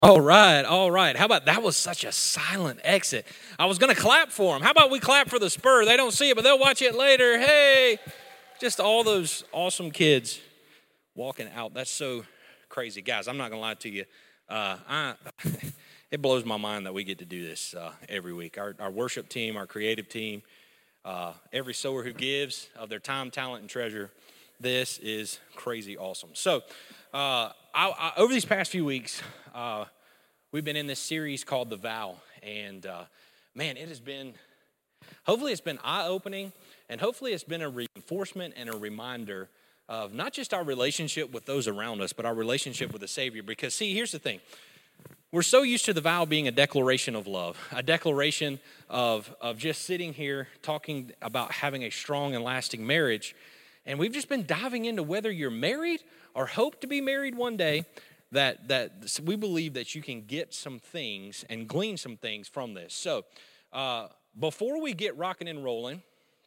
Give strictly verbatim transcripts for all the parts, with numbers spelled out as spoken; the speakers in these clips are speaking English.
All right, all right. How about that was such a silent exit? I was going to clap for them. How about we clap for the Spur? They don't see it, but they'll watch it later. Hey, just all those awesome kids walking out. That's so crazy. Guys, I'm not going to lie to you. Uh, I, it blows my mind that we get to do this uh, every week. Our, our worship team, our creative team, uh, every sower who gives of their time, talent, and treasure. This is crazy awesome. So, uh, I, I, over these past few weeks, uh, we've been in this series called The Vow, and uh, man, it has been, hopefully it's been eye-opening, and hopefully it's been a reinforcement and a reminder of not just our relationship with those around us, but our relationship with the Savior. Because see, here's the thing. We're so used to the vow being a declaration of love, a declaration of, of just sitting here talking about having a strong and lasting marriage, and we've just been diving into whether you're married or hope to be married one day, that that we believe that you can get some things and glean some things from this. So uh, before we get rocking and rolling,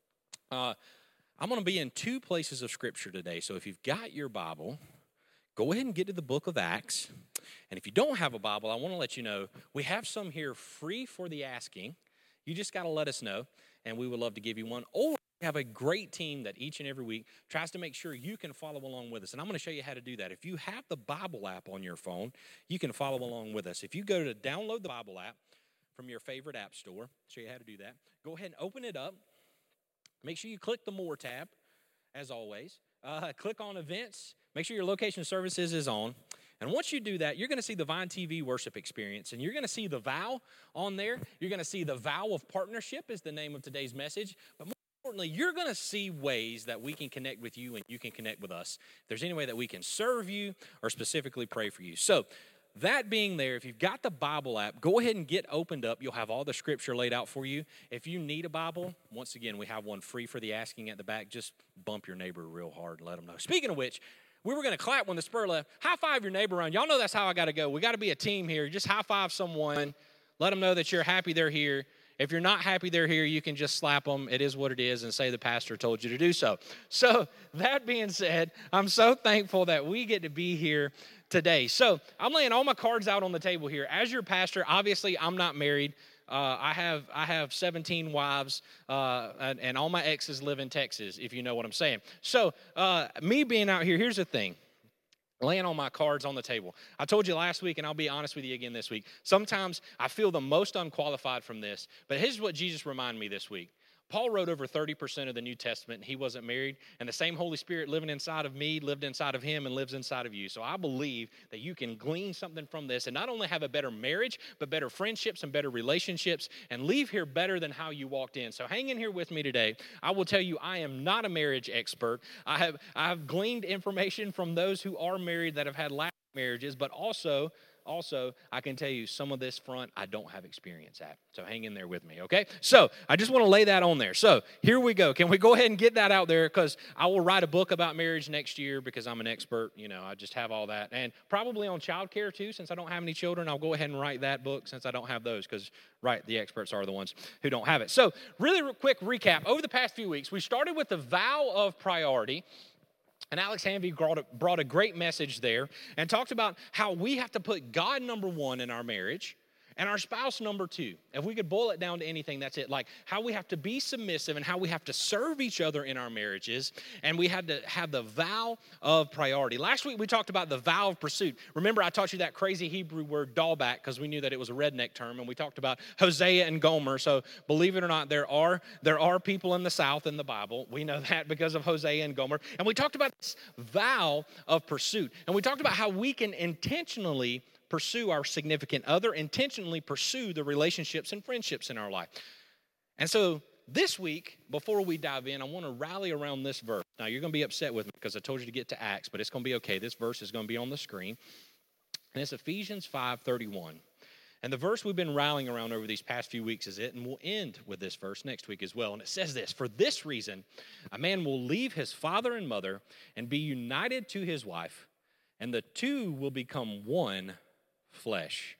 uh, I'm going to be in two places of Scripture today. So if you've got your Bible, go ahead and get to the book of Acts. And if you don't have a Bible, I want to let you know we have some here free for the asking. You just got to let us know, and we would love to give you one. Or we have a great team that each and every week tries to make sure you can follow along with us. And I'm going to show you how to do that. If you have the Bible app on your phone, you can follow along with us. If you go to download the Bible app from your favorite app store, I'll show you how to do that. Go ahead and open it up. Make sure you click the More tab, as always. Uh, click on Events. Make sure your location services is on. And once you do that, you're going to see the Vine T V worship experience, and you're going to see the vow on there. You're going to see the vow of partnership is the name of today's message. But more importantly, you're going to see ways that we can connect with you and you can connect with us. If there's any way that we can serve you or specifically pray for you. So that being there, if you've got the Bible app, go ahead and get opened up. You'll have all the Scripture laid out for you. If you need a Bible, once again, we have one free for the asking at the back. Just bump your neighbor real hard and let them know. Speaking of which, we were going to clap when the Spur left. High five your neighbor around. Y'all know that's how I got to go. We got to be a team here. Just high five someone. Let them know that you're happy they're here. If you're not happy they're here, you can just slap them. It is what it is, and say the pastor told you to do so. So that being said, I'm so thankful that we get to be here today. So I'm laying all my cards out on the table here. As your pastor, obviously I'm not married. Uh, I have I have seventeen wives, uh, and, and all my exes live in Texas, if you know what I'm saying. So uh, me being out here, here's the thing. Laying all my cards on the table. I told you last week, and I'll be honest with you again this week. Sometimes I feel the most unqualified from this, but here's what Jesus reminded me this week. Paul wrote over thirty percent of the New Testament, and he wasn't married, and the same Holy Spirit living inside of me lived inside of him and lives inside of you. So I believe that you can glean something from this and not only have a better marriage, but better friendships and better relationships and leave here better than how you walked in. So hang in here with me today. I will tell you I am not a marriage expert. I have, I have gleaned information from those who are married that have had lasting marriages, but also... Also, I can tell you some of this front I don't have experience at. So hang in there with me, okay? So I just want to lay that on there. So here we go. Can we go ahead and get that out there? Because I will write a book about marriage next year because I'm an expert. You know, I just have all that. And probably on childcare too, since I don't have any children. I'll go ahead and write that book since I don't have those because, right, the experts are the ones who don't have it. So really quick recap. Over the past few weeks, we started with the vow of priority. And Alex Hanvey brought a, brought a great message there and talked about how we have to put God number one in our marriage and our spouse number two. If we could boil it down to anything, that's it. Like how we have to be submissive and how we have to serve each other in our marriages. And we had to have the vow of priority. Last week we talked about the vow of pursuit. Remember I taught you that crazy Hebrew word dallback because we knew that it was a redneck term. And we talked about Hosea and Gomer. So believe it or not, there are, there are people in the South in the Bible. We know that because of Hosea and Gomer. And we talked about this vow of pursuit. And we talked about how we can intentionally pursue our significant other, intentionally pursue the relationships and friendships in our life. And so this week, before we dive in, I want to rally around this verse. Now, you're going to be upset with me because I told you to get to Acts, but it's going to be okay. This verse is going to be on the screen. And it's Ephesians five thirty-one. And the verse we've been rallying around over these past few weeks is it, and we'll end with this verse next week as well. And it says this, "For this reason, a man will leave his father and mother and be united to his wife, and the two will become one flesh."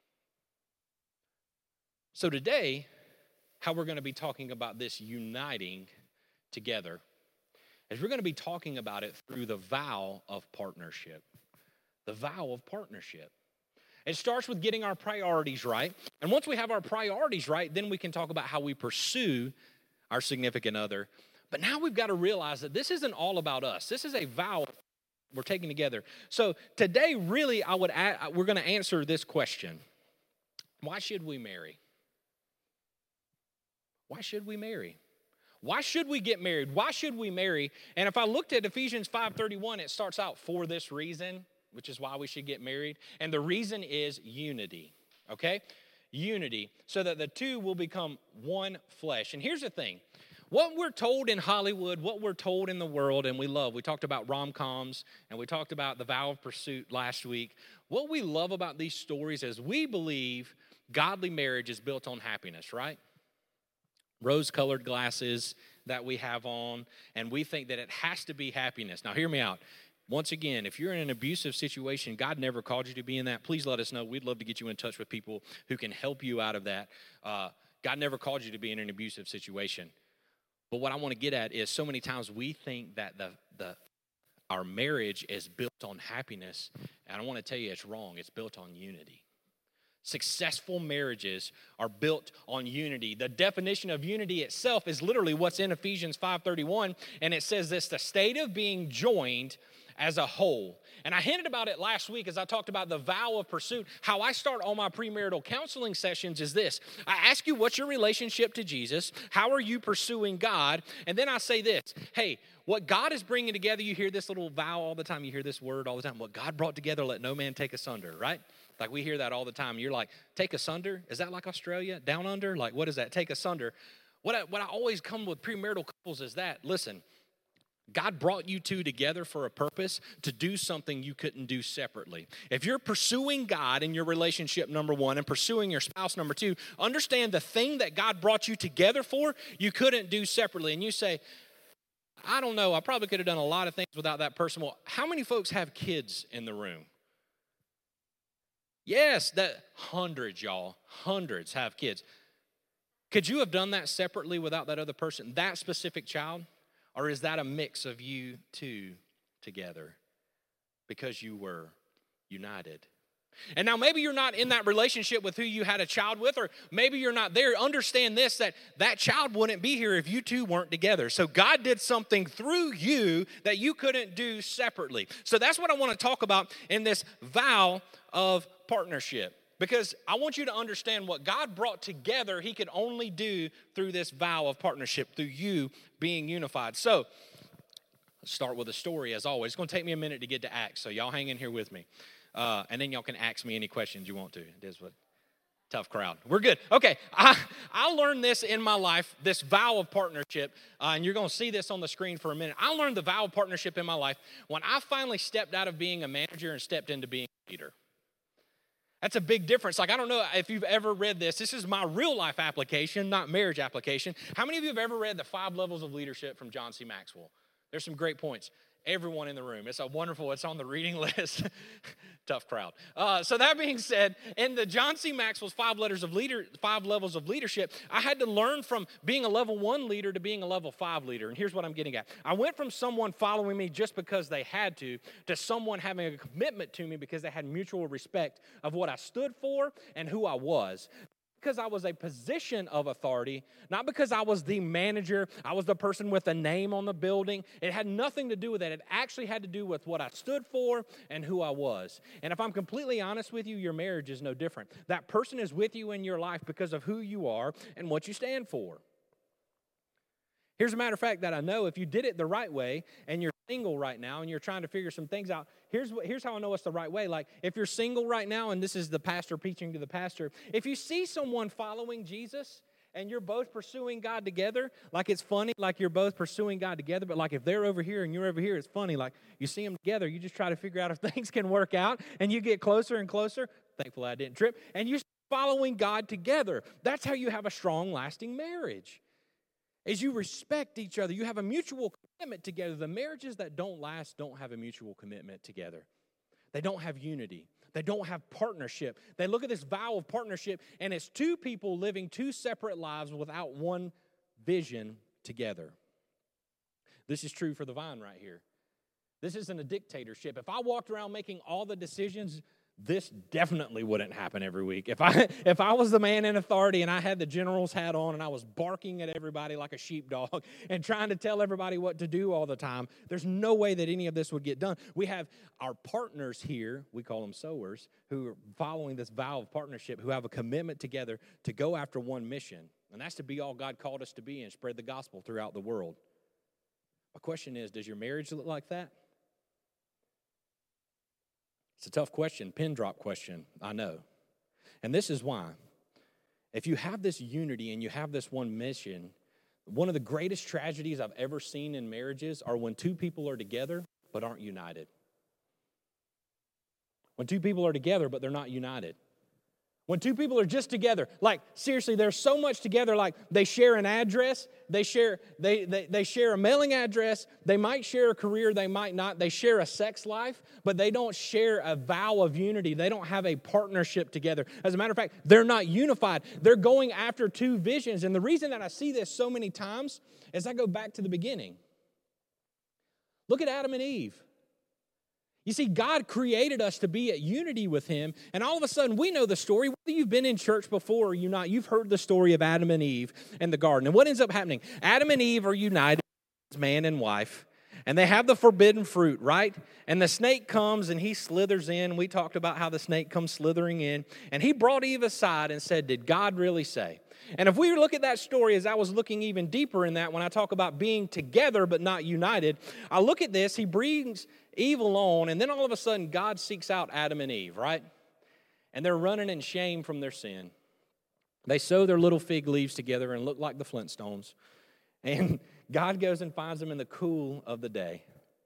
So today, how we're going to be talking about this uniting together is we're going to be talking about it through the vow of partnership. The vow of partnership. It starts with getting our priorities right. And once we have our priorities right, then we can talk about how we pursue our significant other. But now we've got to realize that this isn't all about us. This is a vow we're taking together. So today, really, I would add, we're going to answer this question. Why should we marry? Why should we marry? Why should we get married? Why should we marry? And if I looked at Ephesians five thirty-one, it starts out for this reason, which is why we should get married. And the reason is unity, okay? Unity, so that the two will become one flesh. And here's the thing. What we're told in Hollywood, what we're told in the world, and we love, we talked about rom-coms, and we talked about the vow of pursuit last week. What we love about these stories is we believe godly marriage is built on happiness, right? Rose-colored glasses that we have on, and we think that it has to be happiness. Now, hear me out. Once again, if you're in an abusive situation, God never called you to be in that. Please let us know. We'd love to get you in touch with people who can help you out of that. Uh, God never called you to be in an abusive situation. But what I want to get at is so many times we think that the the our marriage is built on happiness, and I want to tell you it's wrong. It's built on unity. Successful marriages are built on unity. The definition of unity itself is literally what's in Ephesians five thirty-one, and it says this, the state of being joined as a whole. And I hinted about it last week as I talked about the vow of pursuit. How I start all my premarital counseling sessions is this. I ask you, what's your relationship to Jesus? How are you pursuing God? And then I say this, hey, what God is bringing together, you hear this little vow all the time. You hear this word all the time. What God brought together, let no man take asunder, right? Like we hear that all the time. You're like, take asunder? Is that like Australia? Down under? Like, what is that? Take asunder. What I, what I always come with premarital couples is that, listen, God brought you two together for a purpose to do something you couldn't do separately. If you're pursuing God in your relationship, number one, and pursuing your spouse, number two, understand the thing that God brought you together for, you couldn't do separately. And you say, I don't know, I probably could have done a lot of things without that person. Well, how many folks have kids in the room? Yes, that hundreds, y'all, hundreds have kids. Could you have done that separately without that other person, that specific child? Or is that a mix of you two together because you were united? And now maybe you're not in that relationship with who you had a child with, or maybe you're not there. Understand this, that that child wouldn't be here if you two weren't together. So God did something through you that you couldn't do separately. So that's what I want to talk about in this vow of partnership. Because I want you to understand what God brought together, he could only do through this vow of partnership, through you being unified. So, let's start with a story as always. It's going to take me a minute to get to Acts, so y'all hang in here with me. Uh, and then y'all can ask me any questions you want to. It is what tough crowd. We're good. Okay, I, I learned this in my life, this vow of partnership, uh, and you're going to see this on the screen for a minute. I learned the vow of partnership in my life when I finally stepped out of being a manager and stepped into being a leader. That's a big difference. Like, I don't know if you've ever read this. This is my real life application, not marriage application. How many of you have ever read The Five Levels of Leadership from John C. Maxwell? There's some great points. Everyone in the room. It's a wonderful, it's on the reading list. Tough crowd. Uh, so that being said, in the John C. Maxwell's five letters of leader, five levels of leadership, I had to learn from being a level one leader to being a level five leader. And here's what I'm getting at. I went from someone following me just because they had to, to someone having a commitment to me because they had mutual respect of what I stood for and who I was. Because I was a position of authority, not because I was the manager, I was the person with a name on the building. It had nothing to do with that. It actually had to do with what I stood for and who I was. And if I'm completely honest with you, your marriage is no different. That person is with you in your life because of who you are and what you stand for. Here's a matter of fact that I know if you did it the right way and you're single right now and you're trying to figure some things out, here's what, here's how I know it's the right way. Like if you're single right now, and this is the pastor preaching to the pastor, if you see someone following Jesus and you're both pursuing God together, like it's funny, like you're both pursuing God together, but like if they're over here and you're over here, it's funny. Like you see them together, you just try to figure out if things can work out and you get closer and closer. Thankfully I didn't trip. And you're following God together. That's how you have a strong, lasting marriage. As you respect each other, you have a mutual commitment together. The marriages that don't last don't have a mutual commitment together. They don't have unity. They don't have partnership. They look at this vow of partnership, and it's two people living two separate lives without one vision together. This is true for the vine right here. This isn't a dictatorship. If I walked around making all the decisions, This definitely wouldn't happen every week. If I if I was the man in authority and I had the general's hat on and I was barking at everybody like a sheepdog and trying to tell everybody what to do all the time, there's no way that any of this would get done. We have our partners here, we call them sowers, who are following this vow of partnership, who have a commitment together to go after one mission, and that's to be all God called us to be and spread the gospel throughout the world. My question is, does your marriage look like that? It's a tough question, pin drop question, I know. And this is why. If you have this unity and you have this one mission, one of the greatest tragedies I've ever seen in marriages are when two people are together but aren't united. When two people are together but they're not united. When two people are just together, like seriously, there's so much together, like they share an address, they share they, they they share a mailing address, they might share a career, they might not, they share a sex life, but they don't share a vow of unity. They don't have a partnership together. As a matter of fact, they're not unified. They're going after two visions. And the reason that I see this so many times is I go back to the beginning. Look at Adam and Eve. You see, God created us to be at unity with Him, and all of a sudden we know the story. Whether you've been in church before or you're not, you've heard the story of Adam and Eve and the garden. And what ends up happening? Adam and Eve are united, man and wife, and they have the forbidden fruit, right? And the snake comes and he slithers in. We talked about how the snake comes slithering in, and he brought Eve aside and said, did God really say? And if we look at that story, as I was looking even deeper in that, when I talk about being together but not united, I look at this, he brings Eve alone, and then all of a sudden God seeks out Adam and Eve, right? And they're running in shame from their sin. They sew their little fig leaves together and look like the Flintstones. And God goes and finds them in the cool of the day.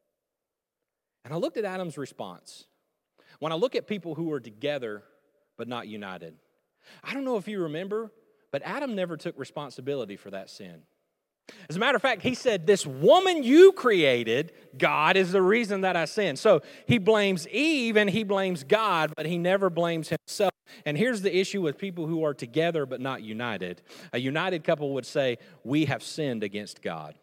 And I looked at Adam's response. When I look at people who are together but not united, I don't know if you remember, but Adam never took responsibility for that sin. As a matter of fact, he said, this woman you created, God, is the reason that I sinned. So he blames Eve and he blames God, but he never blames himself. And here's the issue with people who are together but not united. A united couple would say, we have sinned against God.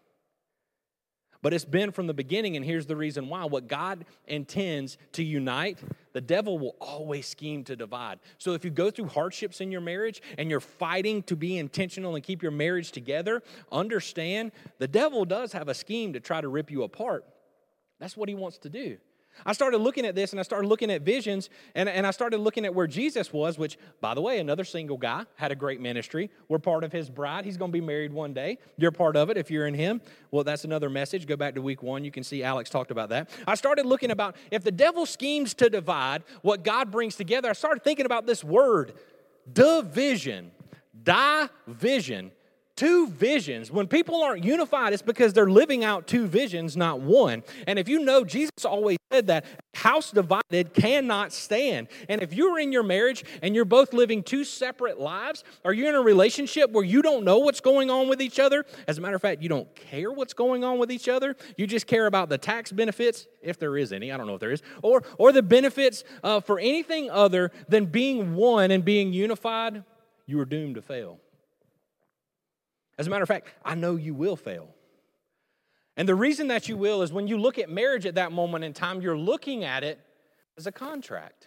But it's been from the beginning, and here's the reason why. What God intends to unite, the devil will always scheme to divide. So if you go through hardships in your marriage and you're fighting to be intentional and keep your marriage together, understand the devil does have a scheme to try to rip you apart. That's what he wants to do. I started looking at this, and I started looking at visions, and, and I started looking at where Jesus was, which, by the way, another single guy, had a great ministry. We're part of his bride. He's going to be married one day. You're part of it if you're in him. Well, that's another message. Go back to week one. You can see Alex talked about that. I started looking about if the devil schemes to divide what God brings together. I started thinking about this word, division, division. Two visions. When people aren't unified, it's because they're living out two visions, not one. And if you know, Jesus always said that house divided cannot stand. And if you're in your marriage and you're both living two separate lives, or you're in a relationship where you don't know what's going on with each other, as a matter of fact, you don't care what's going on with each other, you just care about the tax benefits, if there is any, I don't know if there is, or, or the benefits uh, for anything other than being one and being unified, you are doomed to fail. As a matter of fact, I know you will fail. And the reason that you will is when you look at marriage at that moment in time, you're looking at it as a contract.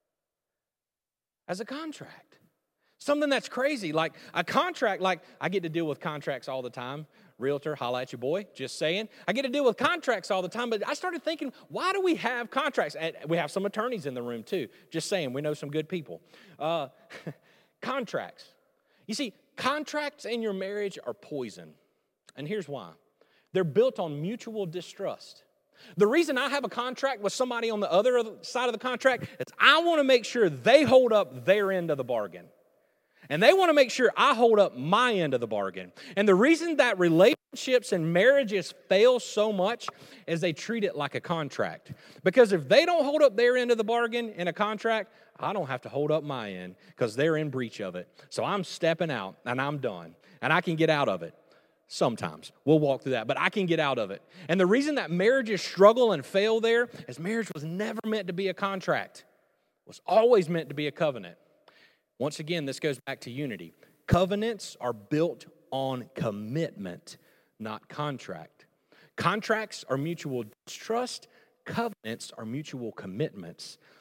As a contract. Something that's crazy, like a contract, like I get to deal with contracts all the time. Realtor, holla at your boy, just saying. I get to deal with contracts all the time, but I started thinking, why do we have contracts? And we have some attorneys in the room too, just saying, we know some good people. Uh, contracts. You see, contracts in your marriage are poison. And here's why. They're built on mutual distrust. The reason I have a contract with somebody on the other side of the contract is I want to make sure they hold up their end of the bargain. And they want to make sure I hold up my end of the bargain. And the reason that relationships and marriages fail so much is they treat it like a contract. Because if they don't hold up their end of the bargain in a contract, I don't have to hold up my end because they're in breach of it. So I'm stepping out and I'm done. And I can get out of it. Sometimes. We'll walk through that. But I can get out of it. And the reason that marriages struggle and fail there is marriage was never meant to be a contract. It was always meant to be a covenant. Once again, this goes back to unity. Covenants are built on commitment, not contract. Contracts are mutual distrust. Covenants are mutual commitments.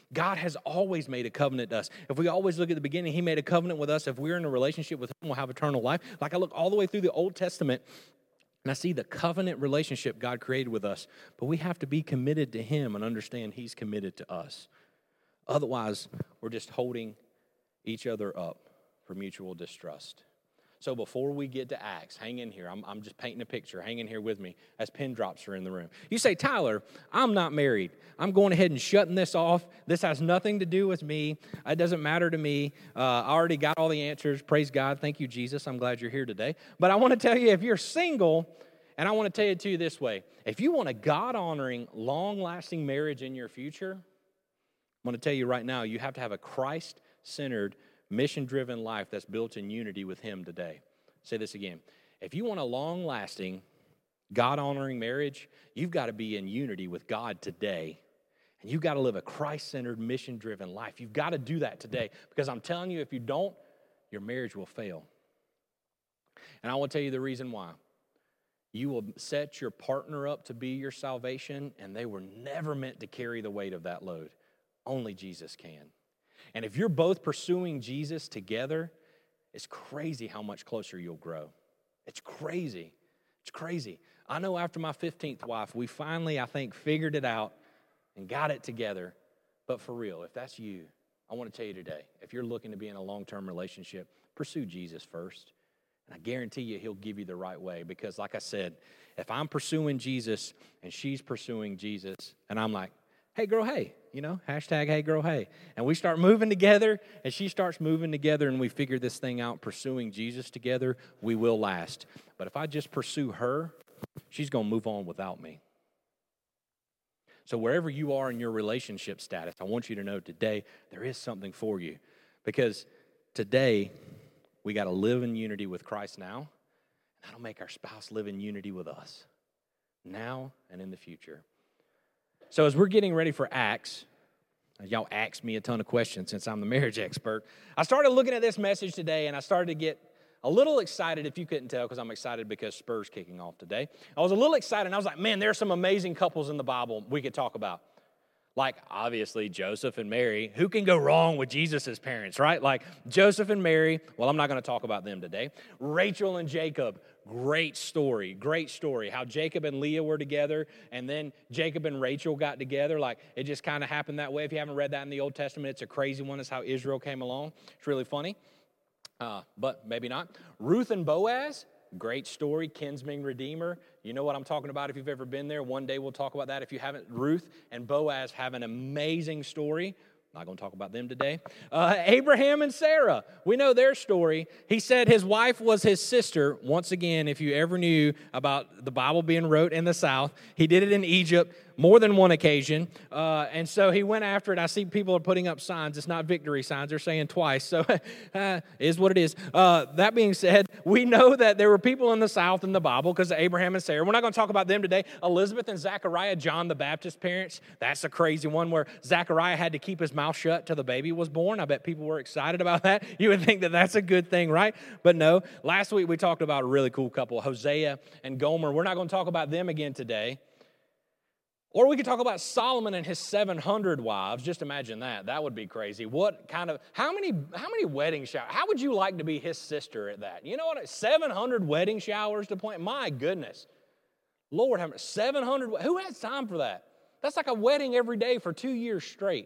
God has always made a covenant to us. If we always look at the beginning, he made a covenant with us. If we're in a relationship with him, we'll have eternal life. Like I look all the way through the Old Testament, and I see the covenant relationship God created with us. But we have to be committed to him and understand he's committed to us. Otherwise, we're just holding each other up for mutual distrust. So before we get to Acts, hang in here. I'm, I'm just painting a picture. Hang in here with me as pin drops are in the room. You say, Tyler, I'm not married. I'm going ahead and shutting this off. This has nothing to do with me. It doesn't matter to me. Uh, I already got all the answers. Praise God. Thank you, Jesus. I'm glad you're here today. But I want to tell you, if you're single, and I want to tell it to you this way, if you want a God-honoring, long-lasting marriage in your future, I'm going to tell you right now, you have to have a Christ-centered, mission-driven life that's built in unity with him today. Say this again. If you want a long-lasting, God-honoring marriage, you've got to be in unity with God today. And you've got to live a Christ-centered, mission-driven life. You've got to do that today. Because I'm telling you, if you don't, your marriage will fail. And I want to tell you the reason why. You will set your partner up to be your salvation, and they were never meant to carry the weight of that load. Only Jesus can. And if you're both pursuing Jesus together, it's crazy how much closer you'll grow. It's crazy. It's crazy. I know after my fifteenth wife, we finally, I think, figured it out and got it together. But for real, if that's you, I want to tell you today, if you're looking to be in a long-term relationship, pursue Jesus first. And I guarantee you he'll give you the right way. Because like I said, if I'm pursuing Jesus and she's pursuing Jesus, and I'm like, hey, girl, hey, you know, hashtag, hey, girl, hey. And we start moving together, and she starts moving together, and we figure this thing out, pursuing Jesus together, we will last. But if I just pursue her, she's going to move on without me. So wherever you are in your relationship status, I want you to know today there is something for you. Because today, we got to live in unity with Christ now, and that'll make our spouse live in unity with us now and in the future. So as we're getting ready for Acts, y'all asked me a ton of questions since I'm the marriage expert. I started looking at this message today, and I started to get a little excited, if you couldn't tell, because I'm excited because Spurs kicking off today. I was a little excited, and I was like, man, there are some amazing couples in the Bible we could talk about. Like, obviously, Joseph and Mary. Who can go wrong with Jesus' parents, right? Like, Joseph and Mary. Well, I'm not going to talk about them today. Rachel and Jacob. Great story. Great story. How Jacob and Leah were together, and then Jacob and Rachel got together. Like, it just kind of happened that way. If you haven't read that in the Old Testament, it's a crazy one. It's how Israel came along. It's really funny, uh, but maybe not. Ruth and Boaz. Great story, kinsman redeemer. You know what I'm talking about if you've ever been there. One day we'll talk about that. If you haven't, Ruth and Boaz have an amazing story. Not going to talk about them today. Uh, Abraham and Sarah, we know their story. He said his wife was his sister. Once again, if you ever knew about the Bible being wrote in the South, he did it in Egypt more than one occasion. Uh, and so he went after it. I see people are putting up signs. It's not victory signs. They're saying twice. So uh, is what it is. Uh, that being said, we know that there were people in the South in the Bible because of Abraham and Sarah. We're not going to talk about them today. Elizabeth and Zechariah, John the Baptist's parents. That's a crazy one where Zechariah had to keep his mouth shut till the baby was born. I bet people were excited about that. You would think that that's a good thing, right? But no. Last week we talked about a really cool couple, Hosea and Gomer. We're not going to talk about them again today. Or we could talk about Solomon and his seven hundred wives. Just imagine that. That would be crazy. What kind of, how many how many wedding showers? How would you like to be his sister at that? You know what? seven hundred wedding showers to plan? My goodness. Lord, have seven hundred. Who has time for that? That's like a wedding every day for two years straight.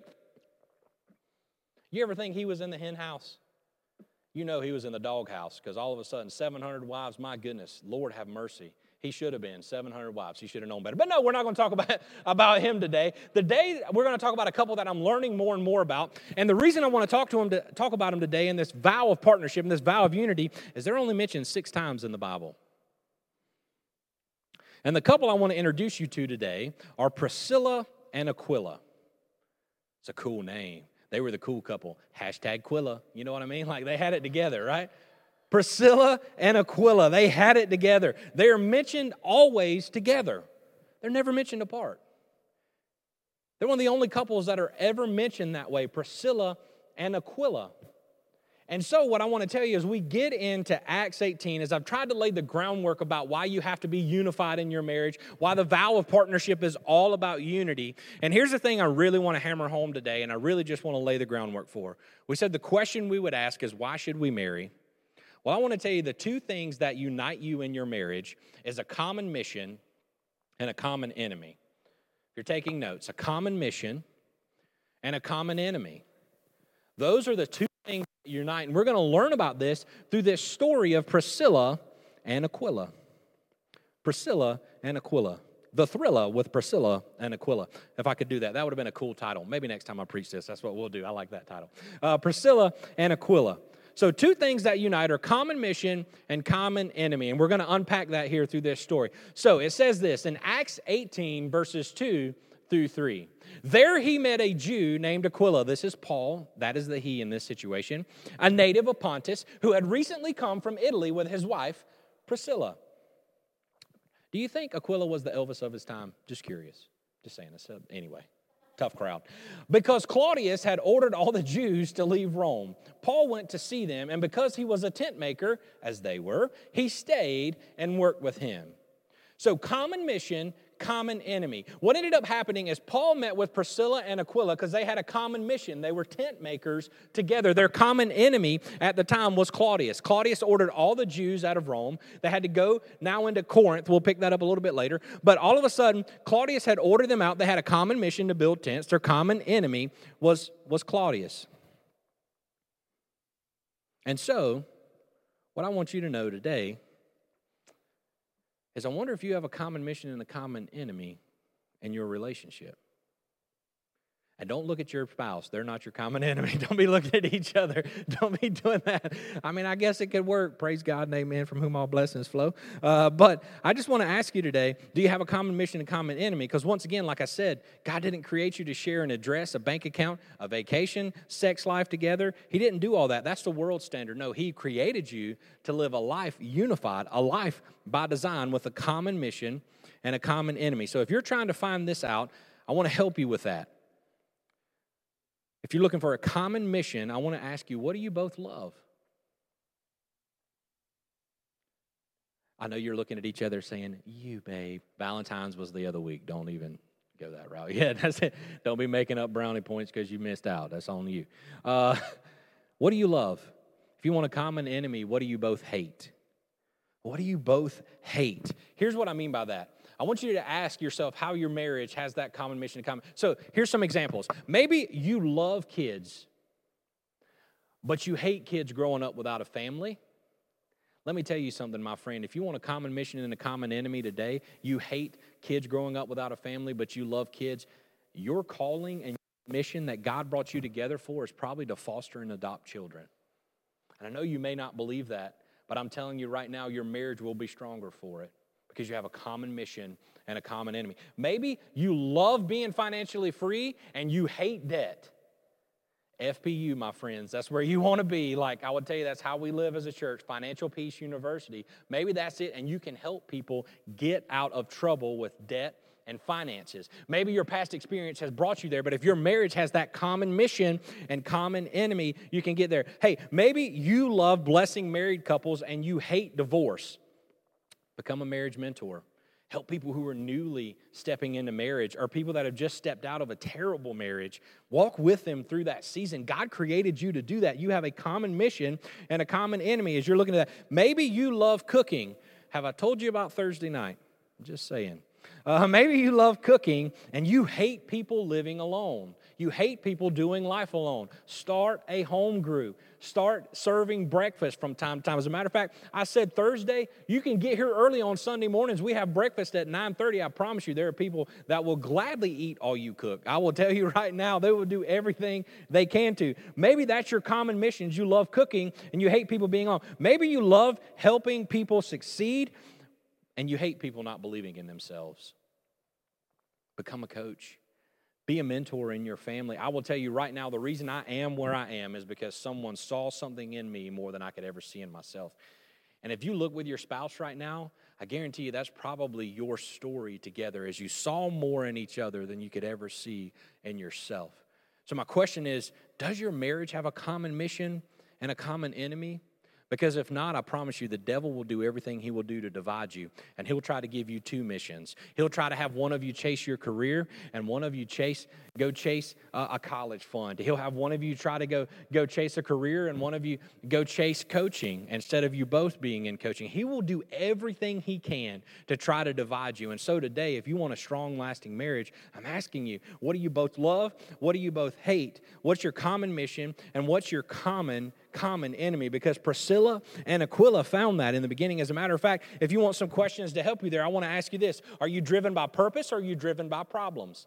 You ever think he was in the hen house? You know he was in the dog house because all of a sudden seven hundred wives, my goodness, Lord have mercy. He should have been seven hundred wives. He should have known better. But no, we're not going to talk about, about him today. Today, we're going to talk about a couple that I'm learning more and more about. And the reason I want to talk to him to talk about him today in this vow of partnership and this vow of unity is they're only mentioned six times in the Bible. And the couple I want to introduce you to today are Priscilla and Aquila. It's a cool name. They were the cool couple. Hashtag Quilla. You know what I mean? Like they had it together, right? Priscilla and Aquila, they had it together. They are mentioned always together. They're never mentioned apart. They're one of the only couples that are ever mentioned that way, Priscilla and Aquila. And so what I want to tell you as we get into Acts eighteen, is I've tried to lay the groundwork about why you have to be unified in your marriage, why the vow of partnership is all about unity. And here's the thing I really want to hammer home today, and I really just want to lay the groundwork for. We said the question we would ask is, why should we marry? Well, I want to tell you the two things that unite you in your marriage is a common mission and a common enemy. If you're taking notes, a common mission and a common enemy. Those are the two things that unite. And we're going to learn about this through this story of Priscilla and Aquila. Priscilla and Aquila. The Thriller with Priscilla and Aquila. If I could do that, that would have been a cool title. Maybe next time I preach this, that's what we'll do. I like that title. Uh, Priscilla and Aquila. So two things that unite are common mission and common enemy. And we're going to unpack that here through this story. So it says this in Acts eighteen, verses two through three. There he met a Jew named Aquila. This is Paul. That is the he in this situation. A native of Pontus who had recently come from Italy with his wife, Priscilla. Do you think Aquila was the Elvis of his time? Just curious. Just saying this. Anyway, tough crowd. Because Claudius had ordered all the Jews to leave Rome. Paul went to see them, and because he was a tent maker, as they were, he stayed and worked with him. So common mission, common enemy. What ended up happening is Paul met with Priscilla and Aquila because they had a common mission. They were tent makers together. Their common enemy at the time was Claudius. Claudius ordered all the Jews out of Rome. They had to go now into Corinth. We'll pick that up a little bit later. But all of a sudden, Claudius had ordered them out. They had a common mission to build tents. Their common enemy was, was Claudius. And so, what I want you to know today is I wonder if you have a common mission and a common enemy in your relationship. And don't look at your spouse. They're not your common enemy. Don't be looking at each other. Don't be doing that. I mean, I guess it could work. Praise God and amen, from whom all blessings flow. Uh, but I just want to ask you today, do you have a common mission and common enemy? Because once again, like I said, God didn't create you to share an address, a bank account, a vacation, sex life together. He didn't do all that. That's the world standard. No, He created you to live a life unified, a life by design with a common mission and a common enemy. So if you're trying to find this out, I want to help you with that. If you're looking for a common mission, I want to ask you, what do you both love? I know you're looking at each other saying, you, babe. Valentine's was the other week. Don't even go that route. Yeah, that's it. Don't be making up brownie points because you missed out. That's on you. Uh, what do you love? If you want a common enemy, what do you both hate? What do you both hate? Here's what I mean by that. I want you to ask yourself how your marriage has that common mission in common. So here's some examples. Maybe you love kids, but you hate kids growing up without a family. Let me tell you something, my friend. If you want a common mission and a common enemy today, you hate kids growing up without a family, but you love kids, your calling and your mission that God brought you together for is probably to foster and adopt children. And I know you may not believe that, but I'm telling you right now, your marriage will be stronger for it. Because you have a common mission and a common enemy. Maybe you love being financially free and you hate debt. F P U, my friends, that's where you want to be. Like I would tell you, that's how we live as a church, Financial Peace University. Maybe that's it, and you can help people get out of trouble with debt and finances. Maybe your past experience has brought you there, but if your marriage has that common mission and common enemy, you can get there. Hey, maybe you love blessing married couples and you hate divorce. Become a marriage mentor. Help people who are newly stepping into marriage or people that have just stepped out of a terrible marriage. Walk with them through that season. God created you to do that. You have a common mission and a common enemy as you're looking at that. Maybe you love cooking. Have I told you about Thursday night? I'm just saying. Uh, maybe you love cooking and you hate people living alone. You hate people doing life alone. Start a home group. Start serving breakfast from time to time. As a matter of fact, I said Thursday, you can get here early on Sunday mornings. We have breakfast at nine thirty. I promise you there are people that will gladly eat all you cook. I will tell you right now, they will do everything they can to. Maybe that's your common mission. You love cooking and you hate people being on. Maybe you love helping people succeed and you hate people not believing in themselves. Become a coach. Be a mentor in your family. I will tell you right now, the reason I am where I am is because someone saw something in me more than I could ever see in myself. And if you look with your spouse right now, I guarantee you that's probably your story together as you saw more in each other than you could ever see in yourself. So my question is, does your marriage have a common mission and a common enemy? Because if not, I promise you, the devil will do everything he will do to divide you. And he'll try to give you two missions. He'll try to have one of you chase your career and one of you chase go chase uh, a college fund. He'll have one of you try to go, go chase a career and one of you go chase coaching instead of you both being in coaching. He will do everything he can to try to divide you. And so today, if you want a strong, lasting marriage, I'm asking you, what do you both love? What do you both hate? What's your common mission? And what's your common common enemy? Because Priscilla and Aquila found that in the beginning. As a matter of fact, if you want some questions to help you there, I want to ask you this. Are you driven by purpose or are you driven by problems?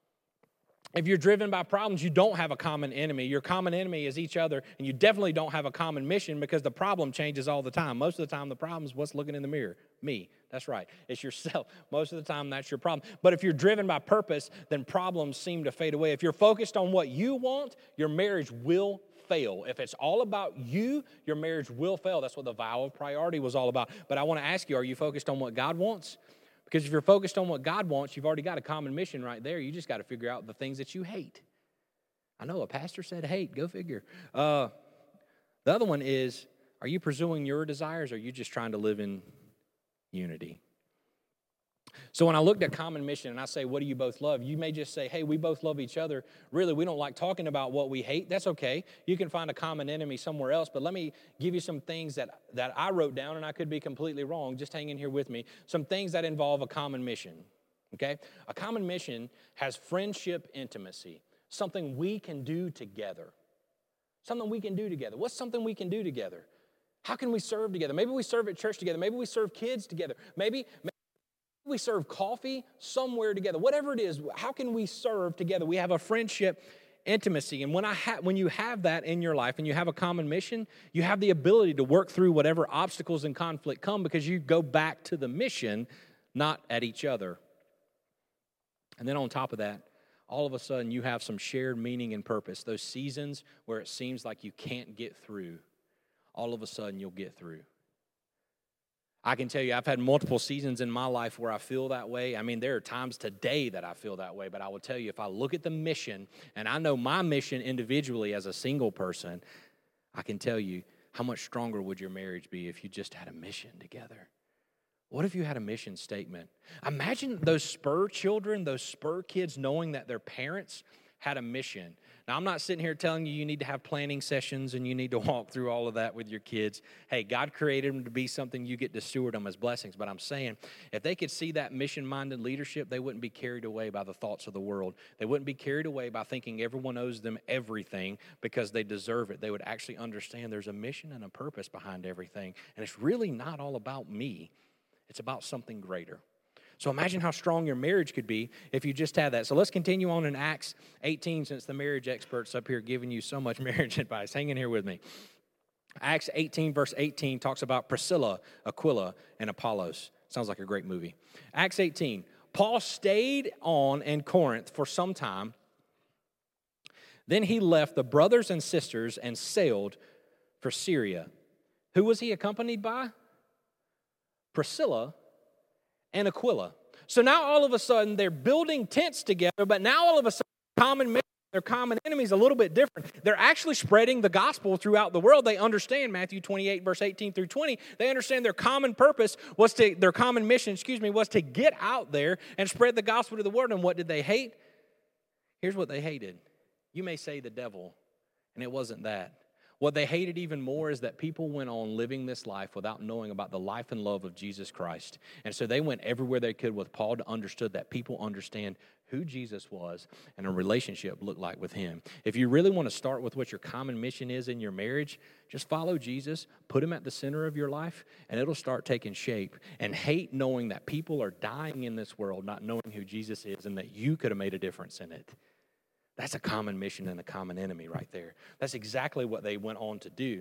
If you're driven by problems, you don't have a common enemy. Your common enemy is each other, and you definitely don't have a common mission because the problem changes all the time. Most of the time, the problem is what's looking in the mirror. Me. That's right. It's yourself. Most of the time, that's your problem. But if you're driven by purpose, then problems seem to fade away. If you're focused on what you want, your marriage will fail. If it's all about you, your marriage will fail. That's what the vow of priority was all about. But I want to ask you, are you focused on what God wants? Because if you're focused on what God wants, you've already got a common mission right there. You just got to figure out the things that you hate. I know a pastor said hate. Go figure. Uh, the other one is, are you pursuing your desires or are you just trying to live in unity? So when I looked at common mission and I say, what do you both love? You may just say, hey, we both love each other. Really, we don't like talking about what we hate. That's okay. You can find a common enemy somewhere else. But let me give you some things that, that I wrote down, and I could be completely wrong. Just hang in here with me. Some things that involve a common mission, okay? A common mission has friendship intimacy, something we can do together. Something we can do together. What's something we can do together? How can we serve together? Maybe we serve at church together. Maybe we serve kids together. Maybe... maybe we serve coffee somewhere together. Whatever it is, how can we serve together? We have a friendship intimacy. And when I ha- when you have that in your life and you have a common mission, you have the ability to work through whatever obstacles and conflict come because you go back to the mission, not at each other. And then on top of that, all of a sudden you have some shared meaning and purpose. Those seasons where it seems like you can't get through, all of a sudden you'll get through. I can tell you, I've had multiple seasons in my life where I feel that way. I mean, there are times today that I feel that way, but I will tell you, if I look at the mission, and I know my mission individually as a single person, I can tell you, how much stronger would your marriage be if you just had a mission together? What if you had a mission statement? Imagine those Spur children, those Spur kids, knowing that their parents had a mission. Now, I'm not sitting here telling you you need to have planning sessions and you need to walk through all of that with your kids. Hey, God created them to be something you get to steward them as blessings. But I'm saying, if they could see that mission-minded leadership, they wouldn't be carried away by the thoughts of the world. They wouldn't be carried away by thinking everyone owes them everything because they deserve it. They would actually understand there's a mission and a purpose behind everything. And it's really not all about me. It's about something greater. So imagine how strong your marriage could be if you just had that. So let's continue on in Acts eighteen, since the marriage expert's up here giving you so much marriage advice. Hang in here with me. Acts eighteen, verse eighteen, talks about Priscilla, Aquila, and Apollos. Sounds like a great movie. Acts eighteen, Paul stayed on in Corinth for some time. Then he left the brothers and sisters and sailed for Syria. Who was he accompanied by? Priscilla and Aquila. So now all of a sudden they're building tents together, but now all of a sudden common mission, their common enemy is a little bit different. They're actually spreading the gospel throughout the world. They understand Matthew twenty-eight, verse eighteen through twenty. They understand their common purpose was to, their common mission, excuse me, was to get out there and spread the gospel to the world. And what did they hate? Here's what they hated. You may say the devil, and it wasn't that. What they hated even more is that people went on living this life without knowing about the life and love of Jesus Christ. And so they went everywhere they could with Paul to understood that people understand who Jesus was and a relationship looked like with him. If you really want to start with what your common mission is in your marriage, just follow Jesus, put him at the center of your life, and it'll start taking shape. And hate knowing that people are dying in this world, not knowing who Jesus is and that you could have made a difference in it. That's a common mission and a common enemy right there. That's exactly what they went on to do.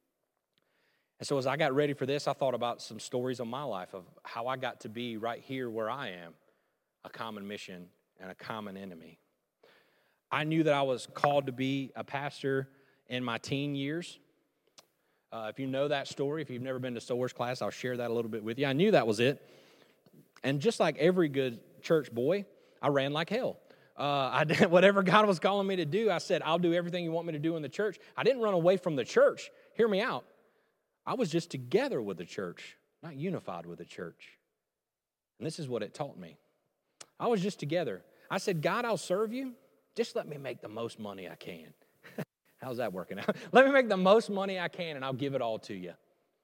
And so as I got ready for this, I thought about some stories of my life of how I got to be right here where I am, a common mission and a common enemy. I knew that I was called to be a pastor in my teen years. Uh, if you know that story, if you've never been to Sower's class, I'll share that a little bit with you. I knew that was it. And just like every good church boy, I ran like hell. Uh, I did whatever God was calling me to do. I said, I'll do everything you want me to do in the church. I didn't run away from the church. Hear me out. I was just together with the church, not unified with the church. And this is what it taught me. I was just together. I said, God, I'll serve you. Just let me make the most money I can. How's that working out? Let me make the most money I can, and I'll give it all to you.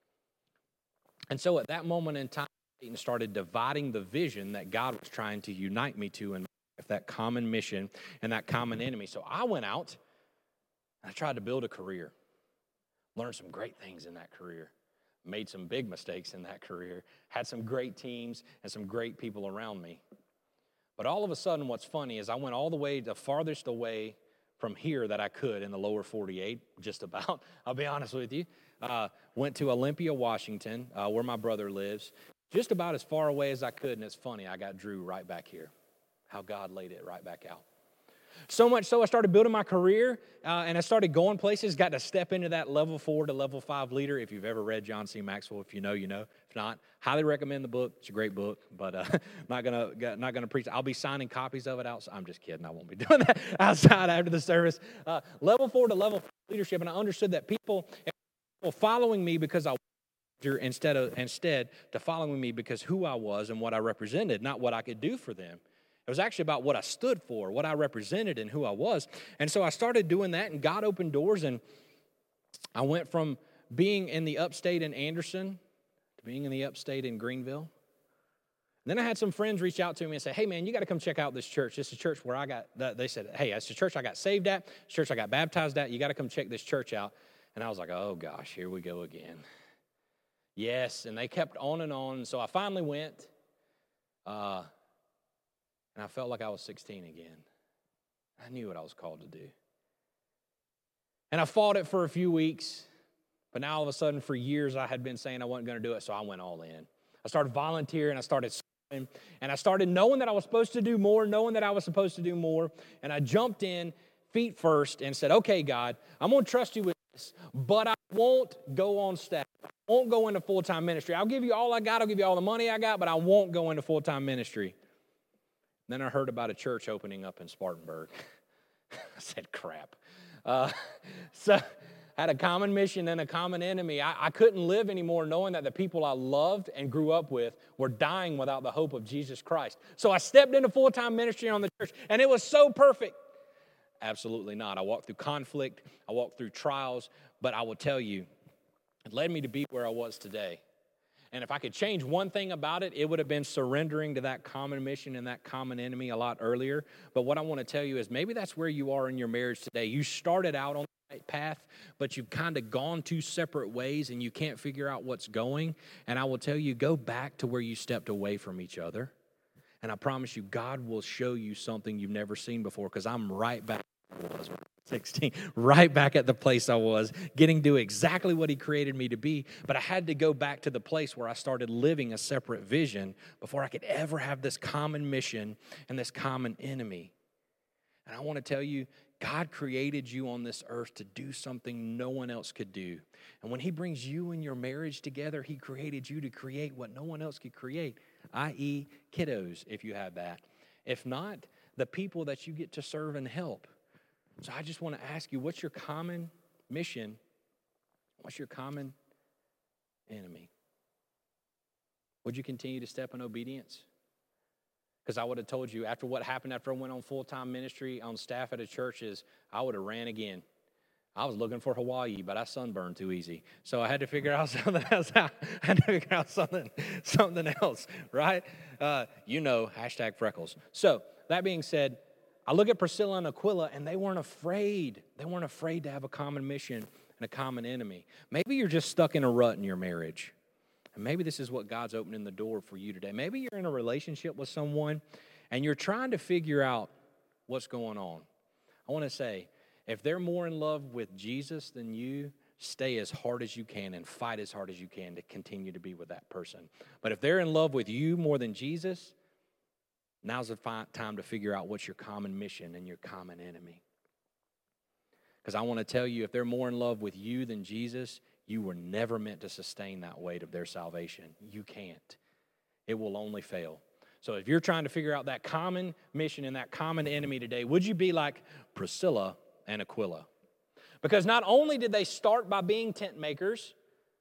And so at that moment in time, Satan started dividing the vision that God was trying to unite me to in that common mission and that common enemy. So I went out and I tried to build a career, learned some great things in that career, made some big mistakes in that career, had some great teams and some great people around me. But all of a sudden, what's funny is I went all the way, the farthest away from here that I could in the lower forty-eight, just about, I'll be honest with you. Uh, went to Olympia, Washington, uh, where my brother lives, just about as far away as I could, and it's funny, I got Drew right back here. How God laid it right back out. So much so I started building my career, uh, and I started going places, got to step into that level four to level five leader. If you've ever read John C. Maxwell, if you know, you know. If not, highly recommend the book. It's a great book, but uh, not gonna not gonna preach. I'll be signing copies of it out. I'm just kidding. I won't be doing that outside after the service. Uh, level four to level five leadership, and I understood that people, people following me because I instead of instead to following me because who I was and what I represented, not what I could do for them. It was actually about what I stood for, what I represented, and who I was. And so I started doing that, and God opened doors, and I went from being in the upstate in Anderson to being in the upstate in Greenville. And then I had some friends reach out to me and say, hey, man, you got to come check out this church. This is a church where I got, they said, hey, it's the church I got saved at, the church I got baptized at. You got to come check this church out. And I was like, oh, gosh, here we go again. Yes, and they kept on and on. So I finally went. Uh And I felt like I was sixteen again. I knew what I was called to do. And I fought it for a few weeks, but now all of a sudden for years I had been saying I wasn't going to do it, so I went all in. I started volunteering, I started serving, and I started knowing that I was supposed to do more, knowing that I was supposed to do more, and I jumped in feet first and said, okay, God, I'm going to trust you with this, but I won't go on staff. I won't go into full-time ministry. I'll give you all I got, I'll give you all the money I got, but I won't go into full-time ministry. Then I heard about a church opening up in Spartanburg. I said, crap. Uh, so I had a common mission and a common enemy. I, I couldn't live anymore knowing that the people I loved and grew up with were dying without the hope of Jesus Christ. So I stepped into full-time ministry on the church, and it was so perfect. Absolutely not. I walked through conflict. I walked through trials. But I will tell you, it led me to be where I was today. And if I could change one thing about it, it would have been surrendering to that common mission and that common enemy a lot earlier. But what I want to tell you is maybe that's where you are in your marriage today. You started out on the right path, but you've kind of gone two separate ways and you can't figure out what's going. And I will tell you, go back to where you stepped away from each other. And I promise you, God will show you something you've never seen before, because I'm right back where I was when I was sixteen, right back at the place I was, getting to do exactly what he created me to be. But I had to go back to the place where I started living a separate vision before I could ever have this common mission and this common enemy. And I want to tell you, God created you on this earth to do something no one else could do. And when he brings you and your marriage together, he created you to create what no one else could create, that is kiddos, if you have that. If not, the people that you get to serve and help. So I just want to ask you, what's your common mission? What's your common enemy? Would you continue to step in obedience? Because I would have told you, after what happened after I went on full-time ministry on staff at a church, is I would have ran again. I was looking for Hawaii, but I sunburned too easy. So I had to figure out something else. I had to figure out something, something else, right? Uh, you know, hashtag freckles. So that being said, I look at Priscilla and Aquila, and they weren't afraid. They weren't afraid to have a common mission and a common enemy. Maybe you're just stuck in a rut in your marriage. And maybe this is what God's opening the door for you today. Maybe you're in a relationship with someone, and you're trying to figure out what's going on. I want to say, if they're more in love with Jesus than you, stay as hard as you can and fight as hard as you can to continue to be with that person. But if they're in love with you more than Jesus, now's the time to figure out what's your common mission and your common enemy. Because I want to tell you, if they're more in love with you than Jesus, you were never meant to sustain that weight of their salvation. You can't. It will only fail. So if you're trying to figure out that common mission and that common enemy today, would you be like Priscilla and Aquila? Because not only did they start by being tent makers,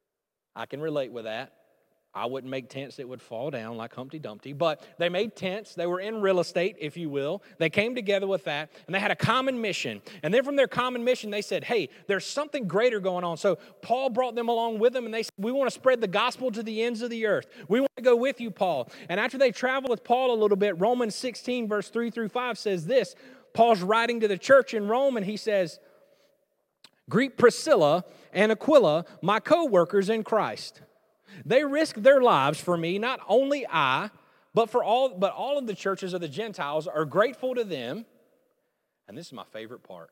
I can relate with that. I wouldn't make tents that would fall down like Humpty Dumpty, but they made tents. They were in real estate, if you will. They came together with that, and they had a common mission. And then from their common mission, they said, hey, there's something greater going on. So Paul brought them along with them, and they said, we want to spread the gospel to the ends of the earth. We want to go with you, Paul. And after they traveled with Paul a little bit, Romans sixteen, verse three through five says this. Paul's writing to the church in Rome, and he says, greet Priscilla and Aquila, my co-workers in Christ. They risked their lives for me. Not only I, but for all, but all of the churches of the Gentiles are grateful to them. And this is my favorite part.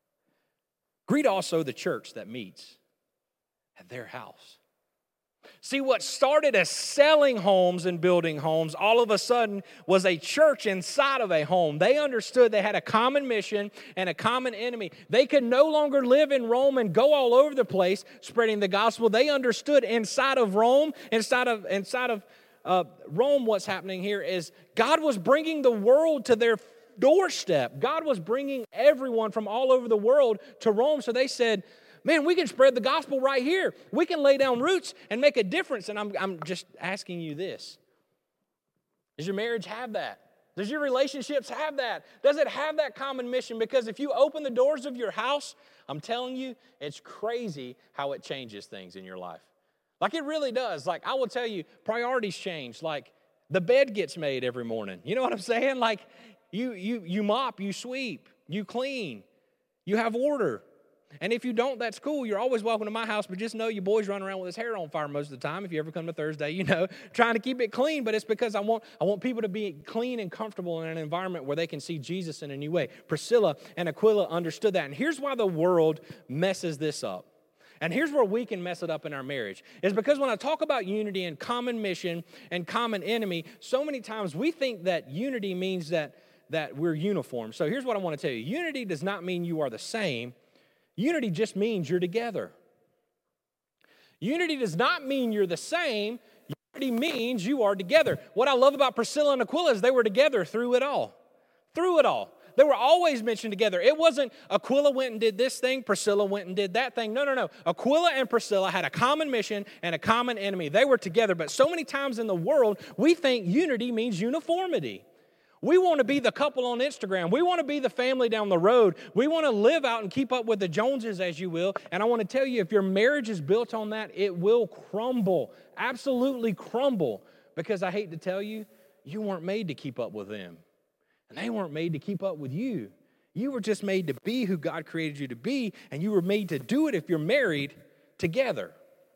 Greet also the church that meets at their house. See, what started as selling homes and building homes all of a sudden was a church inside of a home. They understood they had a common mission and a common enemy. They could no longer live in Rome and go all over the place spreading the gospel. They understood inside of Rome, inside of, inside of uh, Rome, what's happening here is God was bringing the world to their doorstep. God was bringing everyone from all over the world to Rome. So they said, man, we can spread the gospel right here. We can lay down roots and make a difference. And I'm, I'm just asking you this. Does your marriage have that? Does your relationships have that? Does it have that common mission? Because if you open the doors of your house, I'm telling you, it's crazy how it changes things in your life. Like it really does. Like I will tell you, priorities change. Like the bed gets made every morning. You know what I'm saying? Like you, you, you mop, you sweep, you clean, you have order. And if you don't, that's cool. You're always welcome to my house, but just know your boy's running around with his hair on fire most of the time. If you ever come to Thursday, you know, trying to keep it clean. But it's because I want I want people to be clean and comfortable in an environment where they can see Jesus in a new way. Priscilla and Aquila understood that. And here's why the world messes this up. And here's where we can mess it up in our marriage. Is because when I talk about unity and common mission and common enemy, so many times we think that unity means that, that we're uniform. So here's what I want to tell you. Unity does not mean you are the same. Unity just means you're together. Unity does not mean you're the same. Unity means you are together. What I love about Priscilla and Aquila is they were together through it all. Through it all. They were always mentioned together. It wasn't Aquila went and did this thing, Priscilla went and did that thing. No, no, no. Aquila and Priscilla had a common mission and a common enemy. They were together. But so many times in the world, we think unity means uniformity. We want to be the couple on Instagram. We want to be the family down the road. We want to live out and keep up with the Joneses, as you will. And I want to tell you, if your marriage is built on that, it will crumble, absolutely crumble. Because I hate to tell you, you weren't made to keep up with them. And they weren't made to keep up with you. You were just made to be who God created you to be, and you were made to do it if you're married together.